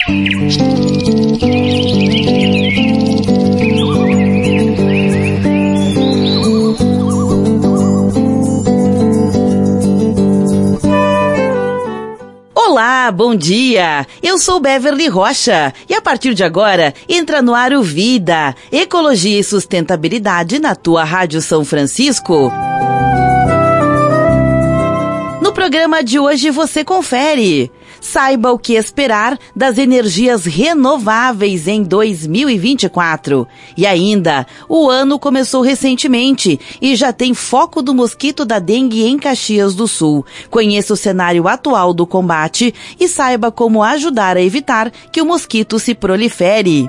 Olá, bom dia! Eu sou Beverly Rocha e a partir de agora entra no ar o Vida, Ecologia e Sustentabilidade na tua Rádio São Francisco. No programa de hoje você confere. Saiba o que esperar das energias renováveis em 2024. E ainda, o ano começou recentemente e já tem foco do mosquito da dengue em Caxias do Sul. Conheça o cenário atual do combate e saiba como ajudar a evitar que o mosquito se prolifere.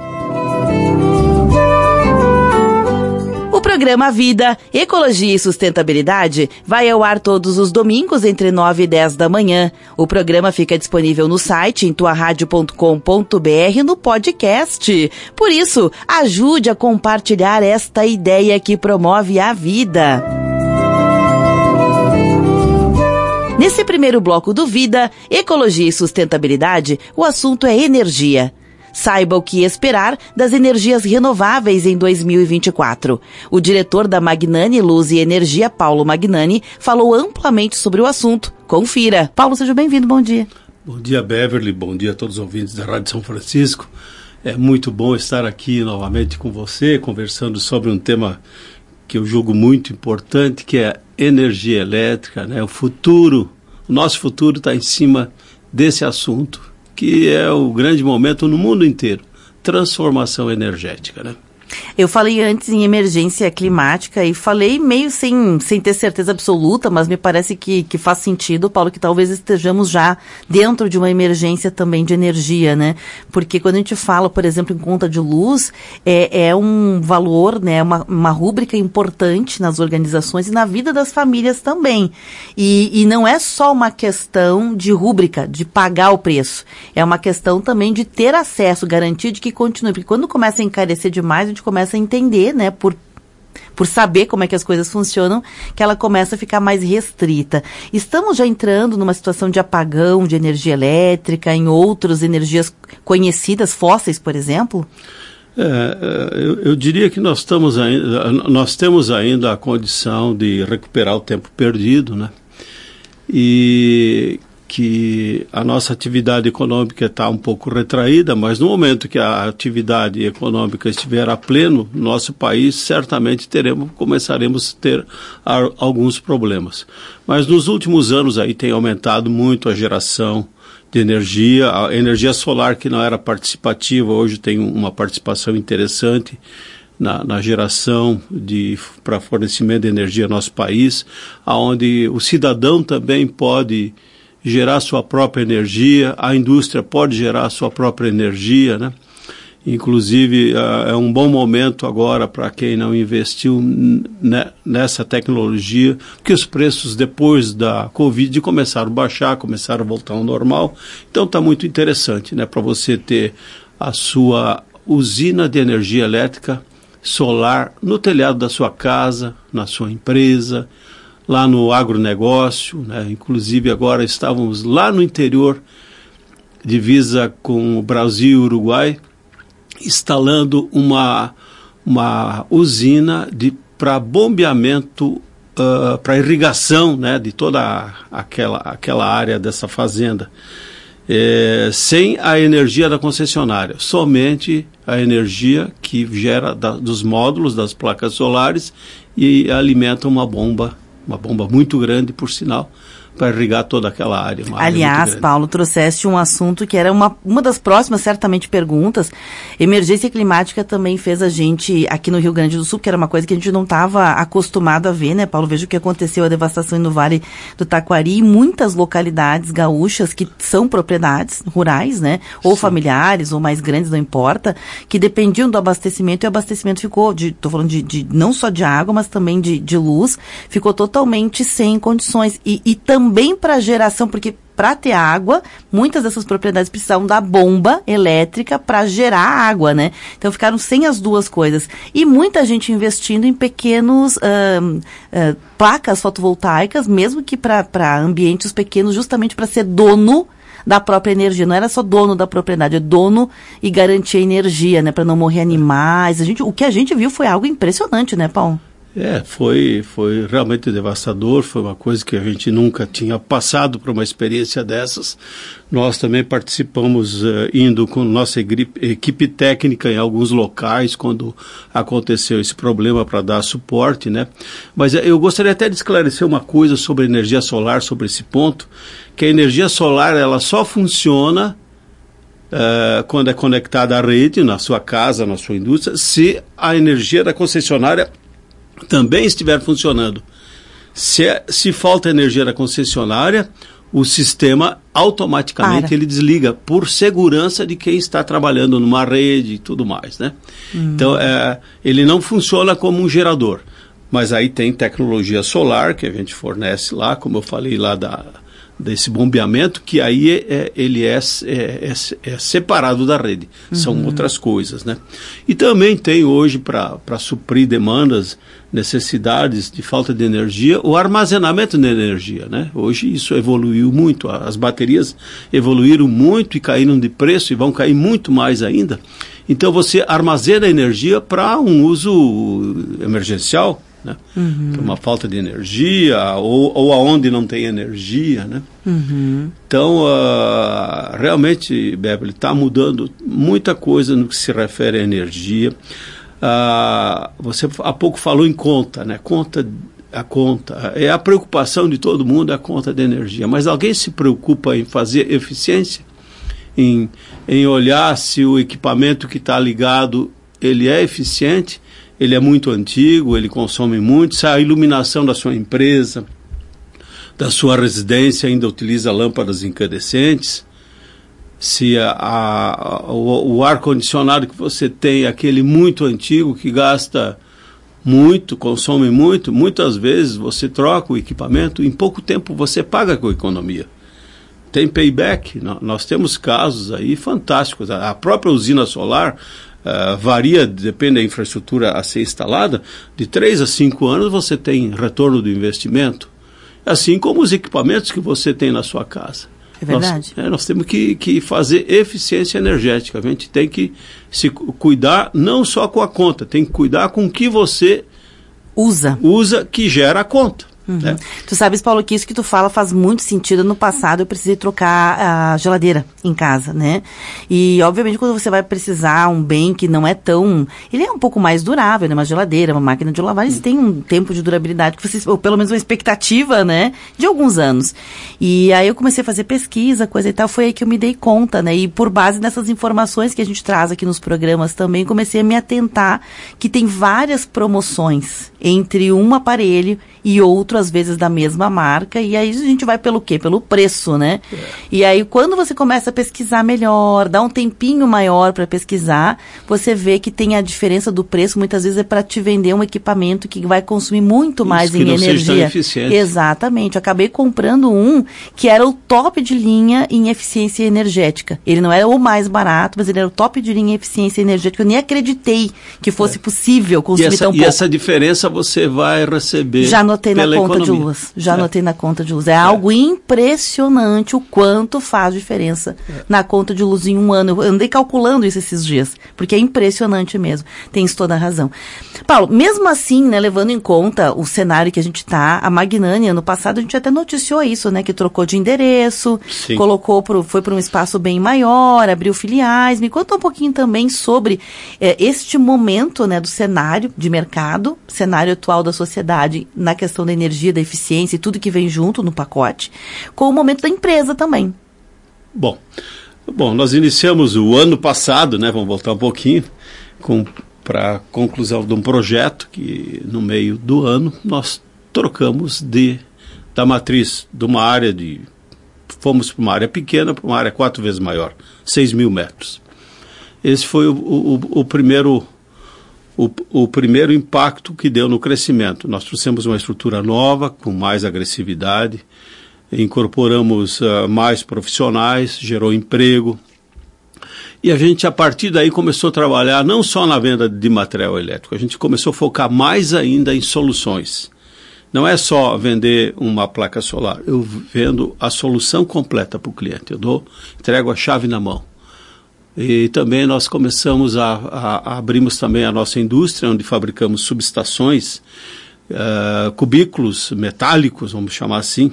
O programa Vida, Ecologia e Sustentabilidade vai ao ar todos os domingos entre 9 e 10 da manhã. O programa fica disponível no site em tuaradio.com.br no podcast. Por isso, ajude a compartilhar esta ideia que promove a vida. Nesse primeiro bloco do Vida, Ecologia e Sustentabilidade, o assunto é energia. Saiba o que esperar das energias renováveis em 2024. O diretor da Magnani Luz e Energia, Paulo Magnani, falou amplamente sobre o assunto. Confira. Paulo, seja bem-vindo, bom dia. Bom dia, Beverly, bom dia a todos os ouvintes da Rádio São Francisco. É muito bom estar aqui novamente com você, conversando sobre um tema que eu julgo muito importante, que é energia elétrica, né? O nosso futuro está em cima desse assunto, que é o grande momento no mundo inteiro, transformação energética, né? Eu falei antes em emergência climática e falei meio sem ter certeza absoluta, mas me parece que faz sentido, Paulo, que talvez estejamos já dentro de uma emergência também de energia, né? Porque quando a gente fala, por exemplo, em conta de luz, é um valor, né? Uma rúbrica importante nas organizações e na vida das famílias também. E não é só uma questão de rúbrica, de pagar o preço. É uma questão também de ter acesso, garantia de que continue. Porque quando começa a encarecer demais, a gente começa a entender, né, por saber como é que as coisas funcionam, que ela começa a ficar mais restrita. Estamos já entrando numa situação de apagão de energia elétrica, em outras energias conhecidas, fósseis, por exemplo? Eu diria que nós temos ainda a condição de recuperar o tempo perdido, né? E que a nossa atividade econômica está um pouco retraída, mas no momento que a atividade econômica estiver a pleno no nosso país, certamente começaremos a ter alguns problemas. Mas nos últimos anos aí tem aumentado muito a geração de energia, a energia solar, que não era participativa, hoje tem uma participação interessante na geração para fornecimento de energia no nosso país, onde o cidadão também pode gerar sua própria energia, a indústria pode gerar sua própria energia, né? Inclusive, é um bom momento agora para quem não investiu nessa tecnologia, porque os preços depois da Covid começaram a baixar, começaram a voltar ao normal. Então está muito interessante, né, para você ter a sua usina de energia elétrica solar no telhado da sua casa, na sua empresa, lá no agronegócio, né? Inclusive agora estávamos lá no interior, divisa com o Brasil e o Uruguai, instalando uma usina para bombeamento, para irrigação, né, de toda aquela área dessa fazenda, sem a energia da concessionária, somente a energia que gera dos módulos, das placas solares, e alimenta uma bomba muito grande, por sinal, para irrigar toda aquela área. Aliás, Paulo, trouxeste um assunto que era uma das próximas, certamente, perguntas. Emergência climática também fez a gente, aqui no Rio Grande do Sul, que era uma coisa que a gente não estava acostumado a ver, né, Paulo? Veja o que aconteceu, a devastação no Vale do Taquari, e muitas localidades gaúchas que são propriedades rurais, né, ou sim, familiares, ou mais grandes, não importa, que dependiam do abastecimento, e o abastecimento ficou, estou falando de não só de água, mas também de luz, ficou totalmente sem condições. E também para geração, porque para ter água, muitas dessas propriedades precisavam da bomba elétrica para gerar água, né? Então ficaram sem as duas coisas. E muita gente investindo em pequenos placas fotovoltaicas, mesmo que para ambientes pequenos, justamente para ser dono da própria energia. Não era só dono da propriedade, é dono e garantir a energia, né? Para não morrer animais. O que a gente viu foi algo impressionante, né, Paulo? Foi realmente devastador, foi uma coisa que a gente nunca tinha passado por uma experiência dessas. Nós também participamos indo com nossa equipe técnica em alguns locais quando aconteceu esse problema para dar suporte, né? Mas eu gostaria até de esclarecer uma coisa sobre a energia solar, sobre esse ponto, que a energia solar ela só funciona quando é conectada à rede, na sua casa, na sua indústria, se a energia da concessionária também estiver funcionando. Se falta energia da concessionária, o sistema automaticamente ele desliga por segurança de quem está trabalhando numa rede e tudo mais, né? Então, ele não funciona como um gerador, mas aí tem tecnologia solar que a gente fornece lá, como eu falei lá desse bombeamento, que aí ele é separado da rede. São outras coisas, né? E também tem hoje, para suprir demandas, necessidades de falta de energia, o armazenamento de energia, né? Hoje isso evoluiu muito, as baterias evoluíram muito e caíram de preço e vão cair muito mais ainda. Então você armazena energia para um uso emergencial, né? Uma falta de energia ou aonde não tem energia, né? Então, realmente, Beverly, está mudando muita coisa no que se refere à energia. Você há pouco falou em conta, né? A conta é a preocupação de todo mundo, a conta de energia. Mas alguém se preocupa em fazer eficiência? Em olhar se o equipamento que está ligado ele é eficiente? Ele é muito antigo, ele consome muito, se a iluminação da sua empresa, da sua residência ainda utiliza lâmpadas incandescentes, se o ar-condicionado que você tem é aquele muito antigo que gasta muito, consome muito, muitas vezes você troca o equipamento, em pouco tempo você paga com economia. Tem payback, nós temos casos aí fantásticos, a própria usina solar varia, depende da infraestrutura a ser instalada, de 3 a 5 anos você tem retorno do investimento, assim como os equipamentos que você tem na sua casa. É verdade. Nós temos que fazer eficiência energética, a gente tem que se cuidar não só com a conta, tem que cuidar com o que você usa que gera a conta. Né? Tu sabes, Paulo, que isso que tu fala faz muito sentido. No passado eu precisei trocar a geladeira em casa, né? E obviamente quando você vai precisar um bem que não é tão... Ele é um pouco mais durável, né? Uma geladeira, uma máquina de lavar, eles têm um tempo de durabilidade, ou pelo menos uma expectativa, né? De alguns anos. E aí eu comecei a fazer pesquisa, coisa e tal, foi aí que eu me dei conta, né? E por base dessas informações que a gente traz aqui nos programas também, comecei a me atentar que tem várias promoções entre um aparelho e outro, às vezes, da mesma marca, e aí a gente vai pelo quê? Pelo preço, né? E aí, quando você começa a pesquisar melhor, dá um tempinho maior para pesquisar, você vê que tem a diferença do preço, muitas vezes é para te vender um equipamento que vai consumir muito mais em energia. Seja tão eficiente. Exatamente. Eu acabei comprando um que era o top de linha em eficiência energética. Ele não era o mais barato, mas ele era o top de linha em eficiência energética. Eu nem acreditei que fosse possível consumir tão pouco. E essa diferença você vai receber. Já notei na conta de luz. Anotei na conta de luz. É algo impressionante o quanto faz diferença na conta de luz em um ano. Eu andei calculando isso esses dias, porque é impressionante mesmo. Tens toda a razão. Paulo, mesmo assim, né, levando em conta o cenário que a gente está, a Magnani, ano passado, a gente até noticiou isso, né, que trocou de endereço, foi para um espaço bem maior, abriu filiais. Me conta um pouquinho também sobre este momento, né, do cenário de mercado, cenário atual da sociedade na questão da energia, da eficiência e tudo que vem junto no pacote, com o momento da empresa também. Bom, nós iniciamos o ano passado, né, vamos voltar um pouquinho, para a conclusão de um projeto que no meio do ano nós trocamos da matriz de uma área fomos para uma área pequena para uma área 4 vezes maior, 6.000 metros. Esse foi o primeiro impacto que deu no crescimento. Nós trouxemos uma estrutura nova, com mais agressividade, incorporamos mais profissionais, gerou emprego, e a gente, a partir daí, começou a trabalhar não só na venda de material elétrico, a gente começou a focar mais ainda em soluções, não é só vender uma placa solar, eu vendo a solução completa para o cliente, entrego a chave na mão. E também nós começamos abrimos também a nossa indústria, onde fabricamos subestações, cubículos metálicos, vamos chamar assim,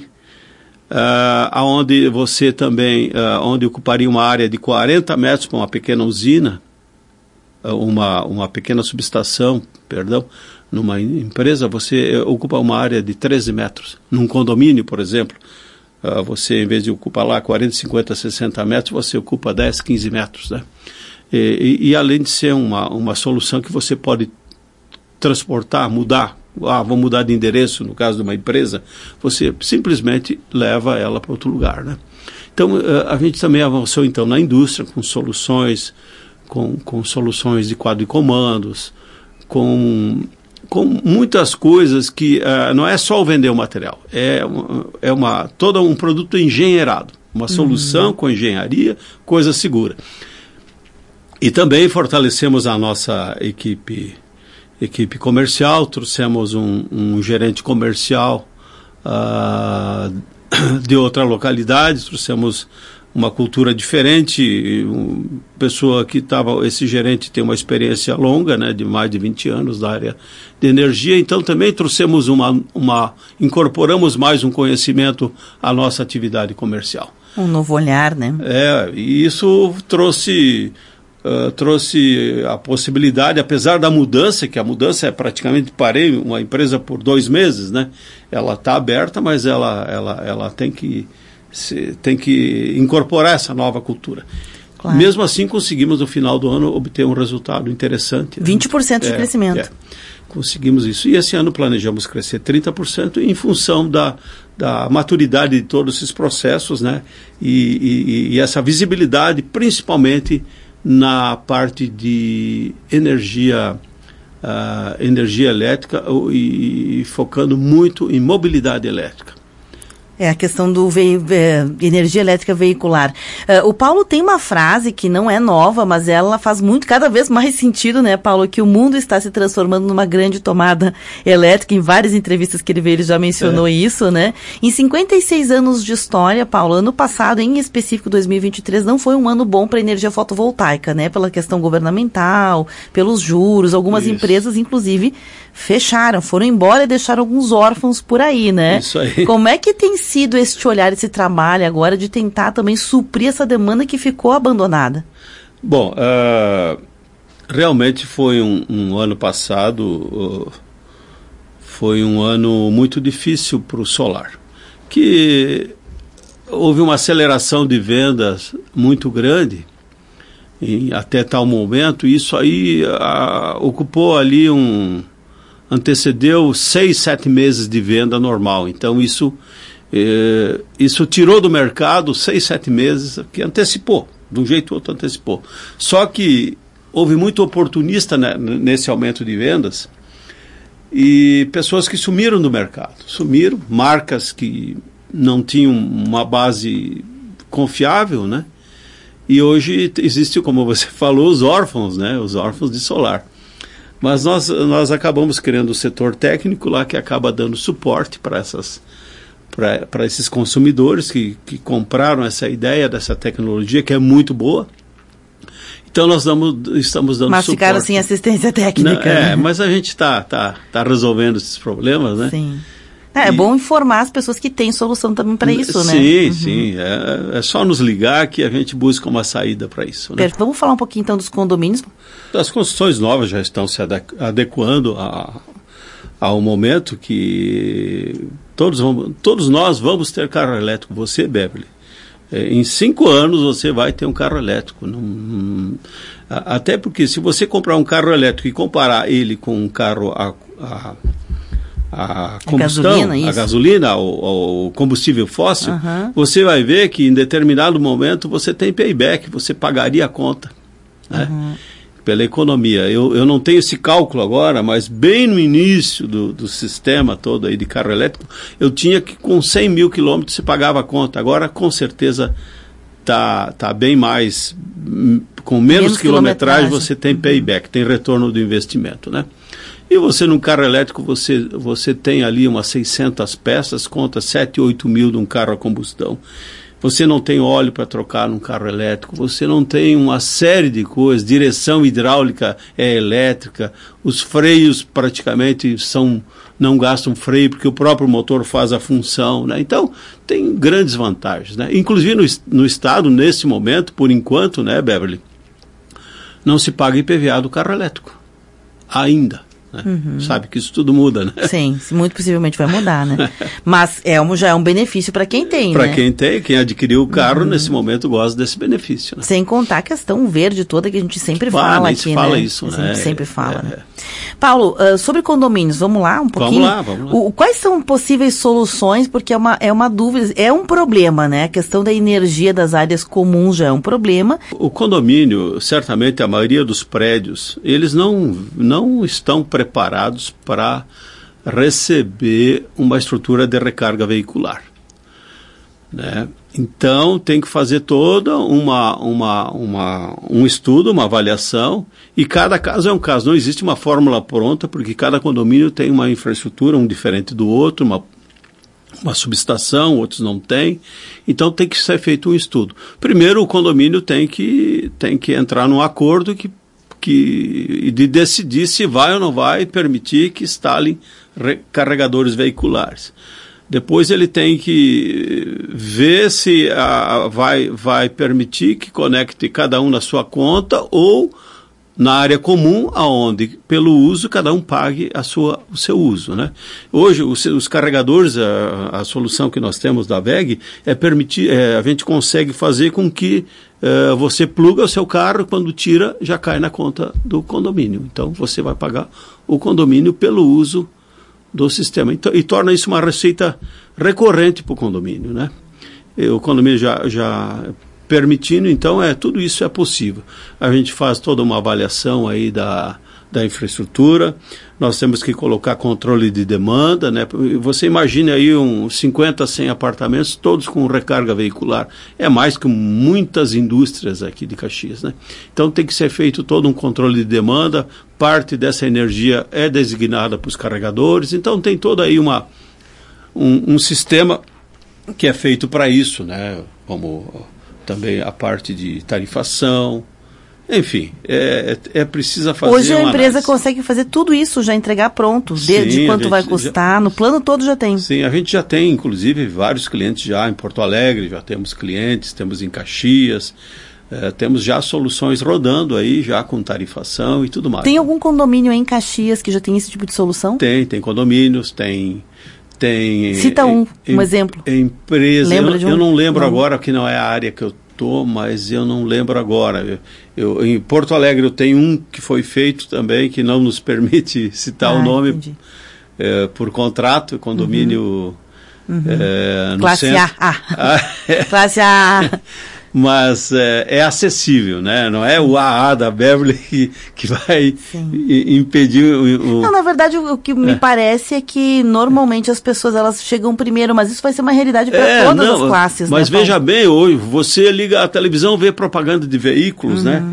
onde você também, onde ocuparia uma área de 40 metros para uma pequena usina, uma pequena subestação, numa empresa, você ocupa uma área de 13 metros. Num condomínio, por exemplo, você, em vez de ocupar lá 40, 50, 60 metros, você ocupa 10, 15 metros, né? E além de ser uma solução que você pode transportar, mudar, vou mudar de endereço, no caso de uma empresa, você simplesmente leva ela para outro lugar, né? Então, a gente também avançou, então, na indústria, com soluções, com soluções de quadro de comandos, com muitas coisas que não é só vender o material, todo um produto engenheirado, uma solução com engenharia, coisa segura. E também fortalecemos a nossa equipe comercial, trouxemos um gerente comercial de outra localidade, trouxemos uma cultura diferente, esse gerente tem uma experiência longa, né, de mais de 20 anos da área de energia, então também trouxemos incorporamos mais um conhecimento à nossa atividade comercial. Um novo olhar, né? E isso trouxe a possibilidade, apesar da mudança, que a mudança praticamente parei uma empresa por 2 meses, né? Ela está aberta, mas ela tem que incorporar essa nova cultura. Claro. Mesmo assim, conseguimos no final do ano obter um resultado interessante. 20% de crescimento. Conseguimos isso. E esse ano planejamos crescer 30% em função da maturidade de todos esses processos, né? E essa visibilidade, principalmente na parte de energia elétrica e focando muito em mobilidade elétrica. A questão do energia elétrica veicular. O Paulo tem uma frase que não é nova, mas ela faz cada vez mais sentido, né, Paulo? Que o mundo está se transformando numa grande tomada elétrica. Em várias entrevistas que ele veio, ele já mencionou isso, né? Em 56 anos de história, Paulo, ano passado, em específico 2023, não foi um ano bom para a energia fotovoltaica, né? Pela questão governamental, pelos juros, algumas empresas, inclusive, foram embora e deixaram alguns órfãos por aí, né? Isso aí. Como é que tem sido este olhar, esse trabalho agora de tentar também suprir essa demanda que ficou abandonada? Bom, realmente foi um ano passado, foi um ano muito difícil para o solar, que houve uma aceleração de vendas muito grande até tal momento, e isso aí ocupou ali antecedeu 6, 7 meses de venda normal. Então isso tirou do mercado 6, 7 meses, que antecipou, de um jeito ou outro antecipou. Só que houve muito oportunista, né, nesse aumento de vendas, e pessoas que sumiram do mercado. Sumiram, marcas que não tinham uma base confiável, né? E hoje existe, como você falou, os órfãos, né? Os órfãos de solar. Mas nós acabamos criando o setor técnico lá, que acaba dando suporte para esses consumidores que compraram essa ideia dessa tecnologia, que é muito boa. Então nós estamos dando mas suporte. Mas ficaram sem assistência técnica. Né? Mas a gente está resolvendo esses problemas, né? Sim. É bom informar as pessoas que têm solução também para isso, né? Sim. É só nos ligar que a gente busca uma saída para isso, né? Vamos falar um pouquinho então dos condomínios? As construções novas já estão se adequando ao momento que todos nós vamos ter carro elétrico. Você, Beverly, em 5 anos você vai ter um carro elétrico. Até porque se você comprar um carro elétrico e comparar ele com um carro a combustão, a gasolina, o combustível fóssil, você vai ver que em determinado momento você tem payback, você pagaria a conta, né? Pela economia. Eu não tenho esse cálculo agora, mas bem no início do sistema todo aí de carro elétrico, eu tinha que com 100 mil quilômetros você pagava a conta. Agora, com certeza, tá bem mais, com menos quilometragem você tem payback, tem retorno do investimento, né? E você, num carro elétrico, você tem ali umas 600 peças, conta 7, 8 mil de um carro a combustão. Você não tem óleo para trocar num carro elétrico, você não tem uma série de coisas, direção hidráulica é elétrica, os freios praticamente não gastam freio porque o próprio motor faz a função, né? Então, tem grandes vantagens, né? Inclusive no estado, nesse momento, por enquanto, né, Beverly, não se paga IPVA do carro elétrico, ainda. Né? Sabe que isso tudo muda, né? Sim, muito possivelmente vai mudar, né? Mas já é um benefício para quem tem, Para né? quem tem, quem adquiriu o carro, nesse momento gosta desse benefício. Né? Sem contar a questão verde toda que a gente sempre fala aqui, se fala né? Isso, né? Sempre fala, né? Paulo, sobre condomínios, vamos lá um pouquinho? Vamos lá. Quais são possíveis soluções? Porque é uma dúvida, é um problema, né? A questão da energia das áreas comuns já é um problema. O condomínio, certamente a maioria dos prédios, eles não estão preparados para receber uma estrutura de recarga veicular, né? Então tem que fazer toda um estudo, uma avaliação, e cada caso é um caso. Não existe uma fórmula pronta, porque cada condomínio tem uma infraestrutura, um diferente do outro, uma subestação, outros não têm. Então tem que ser feito um estudo. Primeiro, o condomínio tem que entrar num acordo de decidir se vai ou não vai permitir que instalem carregadores veiculares. Depois ele tem que ver se vai permitir que conecte cada um na sua conta ou na área comum, aonde pelo uso cada um pague o seu uso, né? Hoje os carregadores, a solução que nós temos da WEG é permitir, a gente consegue fazer com que você pluga o seu carro, quando tira já cai na conta do condomínio. Então você vai pagar o condomínio pelo uso do sistema. Então, e torna isso uma receita recorrente para o condomínio, né? O condomínio já permitindo, então tudo isso é possível. A gente faz toda uma avaliação aí da infraestrutura, nós temos que colocar controle de demanda, né? Você imagina aí 50, 100 apartamentos, todos com recarga veicular. É mais que muitas indústrias aqui de Caxias, né? Então tem que ser feito todo um controle de demanda, parte dessa energia é designada para os carregadores, então tem todo aí um sistema que é feito para isso, né? Como também a parte de tarifação, enfim, precisa fazer. Hoje a empresa consegue fazer tudo isso, já entregar pronto, de quanto vai custar, no plano todo já tem. Sim, a gente já tem, inclusive, vários clientes já em Porto Alegre, já temos clientes, temos em Caxias, temos já soluções rodando aí, já com tarifação e tudo mais. Tem algum condomínio em Caxias que já tem esse tipo de solução? Tem condomínios, tem... Cita um exemplo. Empresa, eu não lembro agora, que não é a área que eu estou, mas eu não lembro agora. Em Porto Alegre eu tenho um que foi feito também, que não nos permite citar o nome por contrato, condomínio no Classe centro. Classe A. Mas é acessível, né? Não é o AA da Beverly que vai impedir Não, na verdade, o que me parece é que normalmente as pessoas elas chegam primeiro, mas isso vai ser uma realidade para todas as classes. Mas né, veja bem, hoje você liga a televisão, vê propaganda de veículos, né?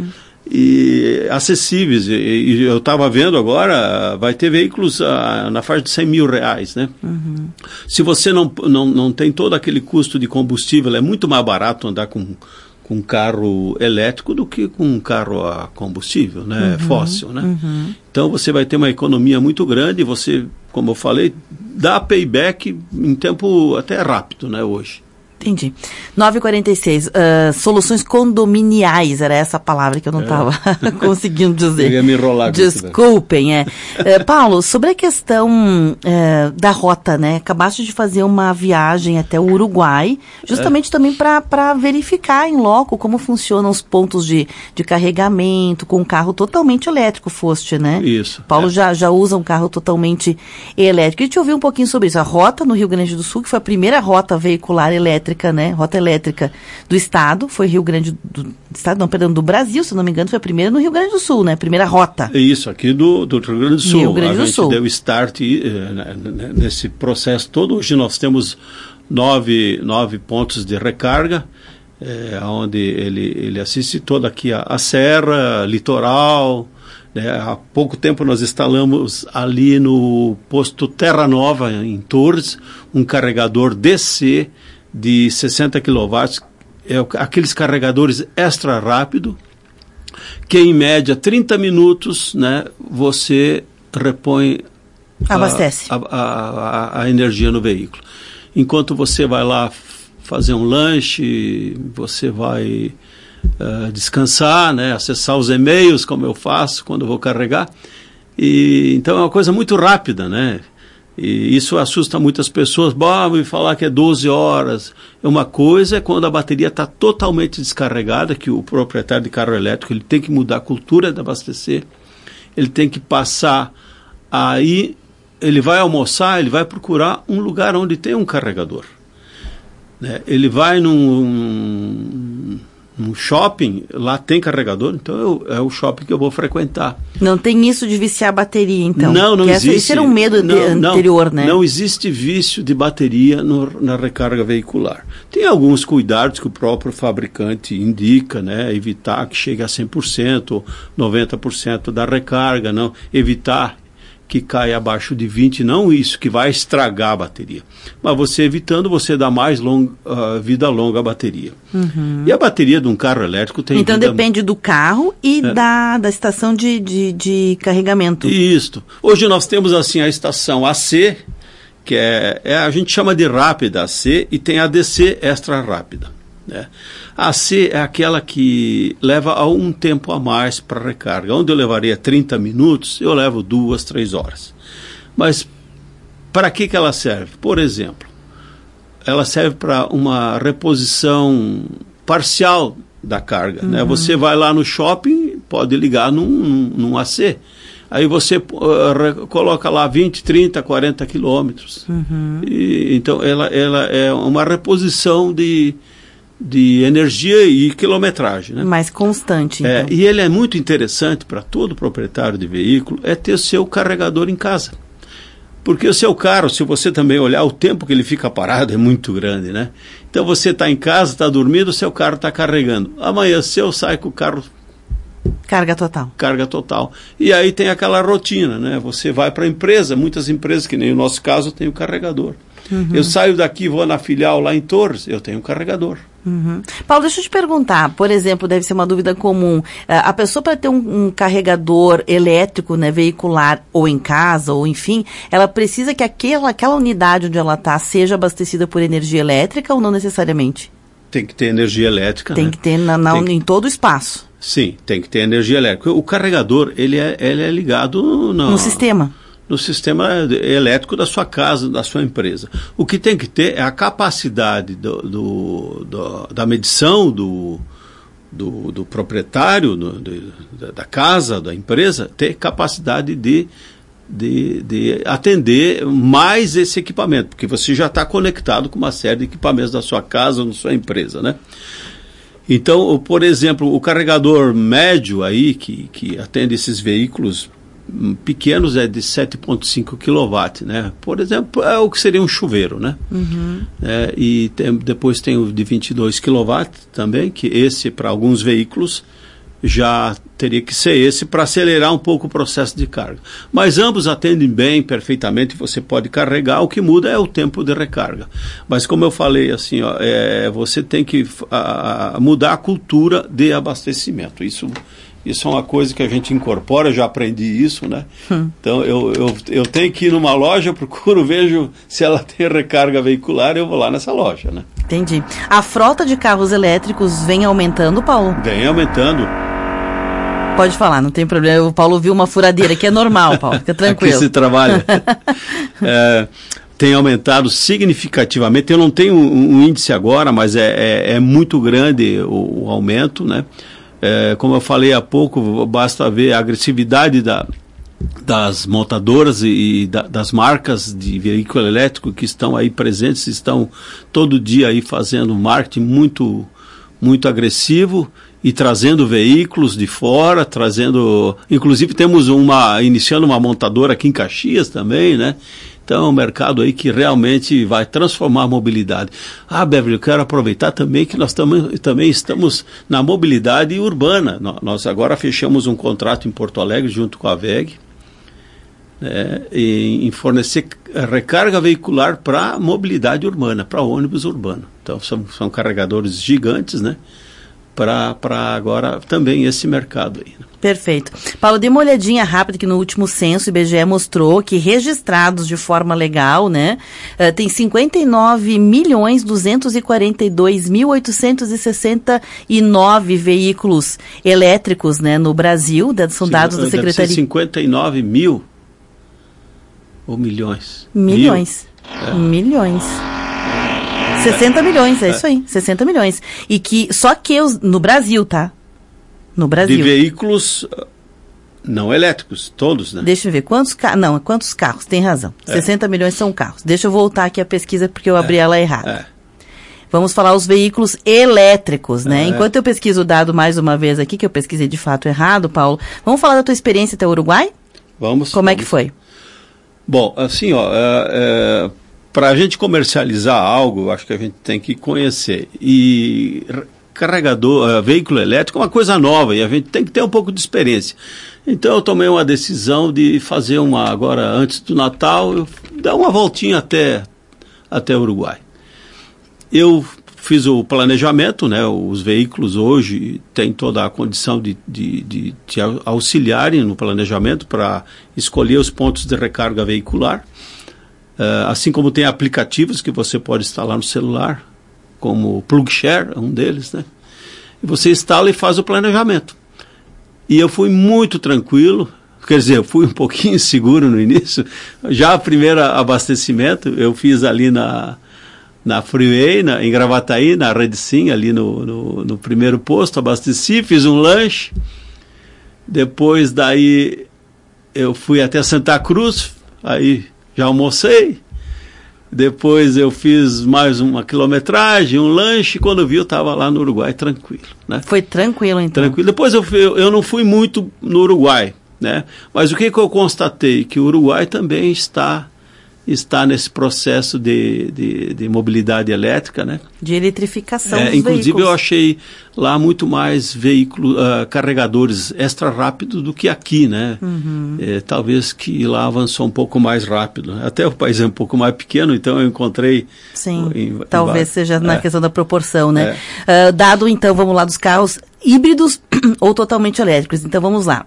E acessíveis. E eu estava vendo agora, vai ter veículos na faixa de R$100 mil, né? Se você não tem todo aquele custo de combustível, é muito mais barato andar com um carro elétrico do que com um carro a combustível, né? Fóssil, né? Então você vai ter uma economia muito grande, você, como eu falei, dá payback em tempo até rápido, né, hoje. Entendi. 9h46, soluções condominiais, era essa a palavra que eu não estava conseguindo dizer. Eu ia me enrolar. Desculpem, Paulo, sobre a questão da rota, né? Acabaste de fazer uma viagem até o Uruguai, justamente também para verificar em loco como funcionam os pontos de carregamento com um carro totalmente elétrico, foste, né? Isso. Paulo já usa um carro totalmente elétrico. Queria te ouvir um pouquinho sobre isso. A rota no Rio Grande do Sul, que foi a primeira rota veicular elétrica, né? Rota elétrica do estado, foi do Brasil, se não me engano, foi a primeira no Rio Grande do Sul, né? Primeira rota. Isso, aqui do Rio Grande do Sul. Rio Grande do Sul. A gente deu start nesse processo todo. Hoje nós temos 9 pontos de recarga onde ele assiste toda aqui a serra, litoral. Há pouco tempo nós instalamos ali no posto Terra Nova, em Torres, um carregador DC de 60 kW, aqueles carregadores extra rápido, que em média 30 minutos, né, você repõe abastece a energia no veículo. Enquanto você vai lá fazer um lanche, você vai descansar, né, acessar os e-mails, como eu faço quando eu vou carregar. Então é uma coisa muito rápida, né? E isso assusta muitas pessoas. Me falar que é 12 horas. Uma coisa é quando a bateria está totalmente descarregada, que o proprietário de carro elétrico ele tem que mudar a cultura de abastecer. Ele tem que passar aí, ele vai almoçar, ele vai procurar um lugar onde tem um carregador. Né? Ele vai num shopping, lá tem carregador, então é o shopping que eu vou frequentar. Não tem isso de viciar a bateria, então? Não existe. Esse era um medo anterior, né? Não existe vício de bateria na recarga veicular. Tem alguns cuidados que o próprio fabricante indica, né? Evitar que chegue a 100%, 90% da recarga, não evitar que caia abaixo de 20%, não isso que vai estragar a bateria. Mas você evitando, você dá mais vida longa à bateria. Uhum. E a bateria de um carro elétrico tem então depende do carro e da estação de carregamento. Isso. Hoje nós temos assim a estação AC, que a gente chama de rápida AC, e tem a DC extra rápida. Né? A AC é aquela que leva a um tempo a mais para recarga. Onde eu levaria 30 minutos, eu levo 2, 3 horas. Mas para que ela serve? Por exemplo, ela serve para uma reposição parcial da carga. Uhum. Né? Você vai lá no shopping, pode ligar num AC. Aí você coloca lá 20, 30, 40 quilômetros. Uhum. Então ela é uma reposição de energia e quilometragem. Né? Mais constante, então. E ele é muito interessante para todo proprietário de veículo, ter o seu carregador em casa. Porque o seu carro, se você também olhar, o tempo que ele fica parado é muito grande, né? Então você está em casa, está dormindo, o seu carro está carregando. Amanhã seu sai com o carro... Carga total. Carga total. E aí tem aquela rotina, né? Você vai para a empresa, muitas empresas, que nem o nosso caso, tem o carregador. Uhum. Eu saio daqui, vou na filial lá em Torres, eu tenho um carregador. Uhum. Paulo, deixa eu te perguntar, por exemplo, deve ser uma dúvida comum, a pessoa para ter um carregador elétrico, né, veicular, ou em casa, ou enfim, ela precisa que aquela unidade onde ela está seja abastecida por energia elétrica ou não necessariamente? Tem que ter energia elétrica. Tem que ter em todo o espaço. Sim, tem que ter energia elétrica. O carregador, ele é ligado no sistema. No sistema elétrico da sua casa, da sua empresa. O que tem que ter é a capacidade da medição do proprietário da casa, da empresa, ter capacidade de atender mais esse equipamento, porque você já está conectado com uma série de equipamentos da sua casa ou da sua empresa, né? Então, por exemplo, o carregador médio aí, que atende esses veículos pequenos, é de 7,5 kW, né? Por exemplo, é o que seria um chuveiro, né? Uhum. Depois tem o de 22 kW também, que esse para alguns veículos já teria que ser esse para acelerar um pouco o processo de carga. Mas ambos atendem bem, perfeitamente, você pode carregar, o que muda é o tempo de recarga. Mas como eu falei, assim, você tem que mudar a cultura de abastecimento. Isso é uma coisa que a gente incorpora, eu já aprendi isso, né? Então eu tenho que ir numa loja, procuro, vejo se ela tem recarga veicular, eu vou lá nessa loja, né? Entendi. A frota de carros elétricos vem aumentando, Paulo? Vem aumentando. Pode falar, não tem problema. O Paulo viu uma furadeira, que é normal, Paulo, fica tranquilo. Aqui se trabalha. Tem aumentado significativamente. Eu não tenho um índice agora, mas é muito grande o aumento, né? Como eu falei há pouco, basta ver a agressividade das montadoras e das marcas de veículo elétrico que estão aí presentes, estão todo dia aí fazendo marketing muito, muito agressivo e trazendo veículos de fora, inclusive temos iniciando uma montadora aqui em Caxias também, né? Então é um mercado aí que realmente vai transformar a mobilidade. Beverly, eu quero aproveitar também que nós também estamos na mobilidade urbana. Nós agora fechamos um contrato em Porto Alegre junto com a WEG, em fornecer recarga veicular para mobilidade urbana, para ônibus urbano. Então são carregadores gigantes, né? Para agora também esse mercado aí. Né? Perfeito. Paulo, dê uma olhadinha rápida que no último censo o IBGE mostrou que registrados de forma legal, né, tem 59.242.869 veículos elétricos, né, no Brasil, são dados da Secretaria. Deve ser 59 mil ou milhões? Milhões. Milhões. 60 milhões, é isso aí, 60 milhões. E que, só que no Brasil, tá? No Brasil. De veículos não elétricos, todos, né? Deixa eu ver, quantos carros, tem razão. 60 milhões são carros. Deixa eu voltar aqui a pesquisa porque eu abri ela errada. Vamos falar os veículos elétricos, né? Enquanto eu pesquiso o dado mais uma vez aqui, que eu pesquisei de fato errado, Paulo, vamos falar da tua experiência até o Uruguai? Vamos. Como é que foi? Bom, assim, para a gente comercializar algo, acho que a gente tem que conhecer. E veículo elétrico é uma coisa nova e a gente tem que ter um pouco de experiência. Então eu tomei uma decisão de fazer agora antes do Natal, dar uma voltinha até o Uruguai. Eu fiz o planejamento, né? Os veículos hoje têm toda a condição de te auxiliarem no planejamento para escolher os pontos de recarga veicular. Assim como tem aplicativos que você pode instalar no celular, como o PlugShare, um deles, né? E você instala e faz o planejamento. E eu fui muito tranquilo, quer dizer, eu fui um pouquinho inseguro no início. Já o primeiro abastecimento eu fiz ali na Freeway, em Gravataí, na Rede Sim, ali no primeiro posto, abasteci, fiz um lanche. Depois daí eu fui até Santa Cruz, aí já almocei, depois eu fiz mais uma quilometragem, um lanche, quando eu vi eu estava lá no Uruguai tranquilo. Né? Foi tranquilo então? Tranquilo. Depois eu não fui muito no Uruguai, né? Mas o que eu constatei? Que o Uruguai também está nesse processo de mobilidade elétrica, né? De eletrificação dos inclusive veículos. Eu achei lá muito mais carregadores extra rápidos do que aqui, né? Uhum. Talvez que lá avançou um pouco mais rápido. Até o país é um pouco mais pequeno, então eu encontrei... Sim, talvez seja na questão da proporção, né? Dado então, vamos lá, dos carros híbridos ou totalmente elétricos. Então vamos lá.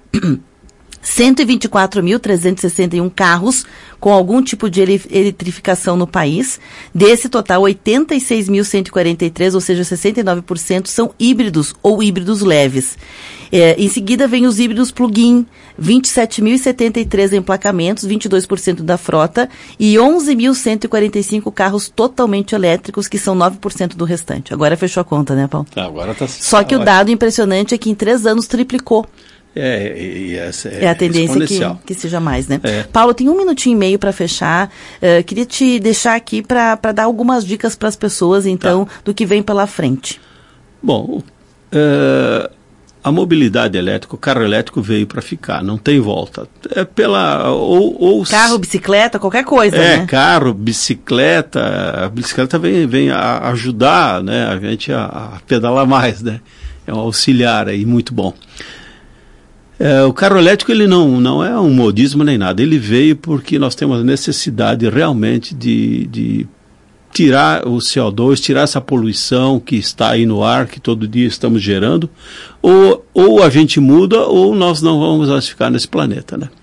124.361 carros com algum tipo de eletrificação no país. Desse total, 86.143, ou seja, 69%, são híbridos ou híbridos leves. Em seguida, vem os híbridos plug-in, 27.073 emplacamentos, 22% da frota, e 11.145 carros totalmente elétricos, que são 9% do restante. Agora fechou a conta, né, Paulo? Agora tá. Só que o dado impressionante é que em 3 anos triplicou. Essa é a tendência que seja mais, né? Paulo, tem 1 minutinho e meio para fechar. Queria te deixar aqui para dar algumas dicas para as pessoas, então, do que vem pela frente. Bom, a mobilidade elétrica, o carro elétrico veio para ficar, não tem volta. Carro, bicicleta, qualquer coisa, né? Carro, bicicleta. A bicicleta vem a ajudar, né, a gente a pedalar mais, né? É um auxiliar aí muito bom. O carro elétrico ele não é um modismo nem nada, ele veio porque nós temos a necessidade realmente de tirar o CO2, tirar essa poluição que está aí no ar, que todo dia estamos gerando, ou a gente muda ou nós não vamos mais ficar nesse planeta, né?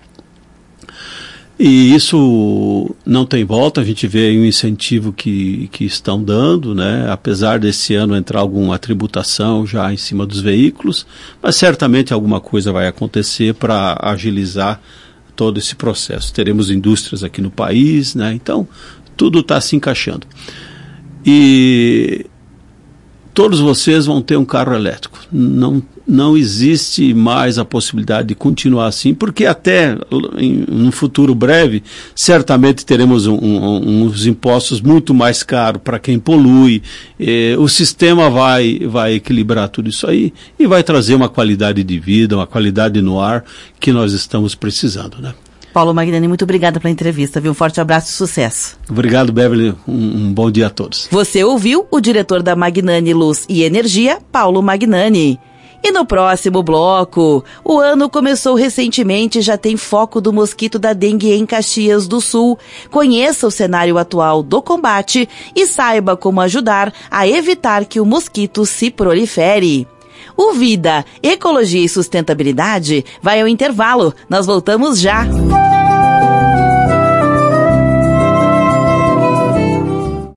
E isso não tem volta, a gente vê aí um incentivo que estão dando, né? Apesar desse ano entrar alguma tributação já em cima dos veículos, mas certamente alguma coisa vai acontecer para agilizar todo esse processo. Teremos indústrias aqui no país, né? Então, tudo está se encaixando. E todos vocês vão ter um carro elétrico. Não existe mais a possibilidade de continuar assim, porque até no futuro breve, certamente teremos uns impostos muito mais caros para quem polui. O sistema vai equilibrar tudo isso aí e vai trazer uma qualidade de vida, uma qualidade no ar que nós estamos precisando, né? Paulo Magnani, muito obrigada pela entrevista, viu? Um forte abraço e sucesso. Obrigado, Beverly. Um bom dia a todos. Você ouviu o diretor da Magnani Luz e Energia, Paulo Magnani. E no próximo bloco, o ano começou recentemente e já tem foco do mosquito da dengue em Caxias do Sul. Conheça o cenário atual do combate e saiba como ajudar a evitar que o mosquito se prolifere. O Vida, Ecologia e Sustentabilidade vai ao intervalo. Nós voltamos já.